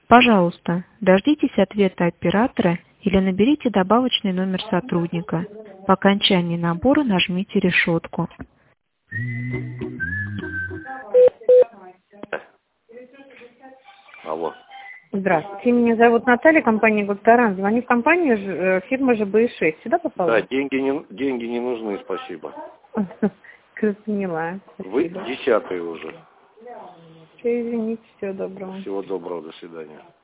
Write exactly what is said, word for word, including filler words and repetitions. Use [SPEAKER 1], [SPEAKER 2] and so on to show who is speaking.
[SPEAKER 1] Пожалуйста, дождитесь ответа оператора или наберите добавочный номер сотрудника. По окончании набора нажмите решетку.
[SPEAKER 2] Алло.
[SPEAKER 3] Здравствуйте, меня зовут Наталья, компания Гутаран. Звоню в компанию ж- фирмы ЖБ шесть. Сюда попала?
[SPEAKER 2] Да, деньги не, деньги не нужны, спасибо.
[SPEAKER 3] Поняла.
[SPEAKER 2] Вы десятый уже.
[SPEAKER 3] Все, извините, всего доброго.
[SPEAKER 2] Всего доброго, до свидания.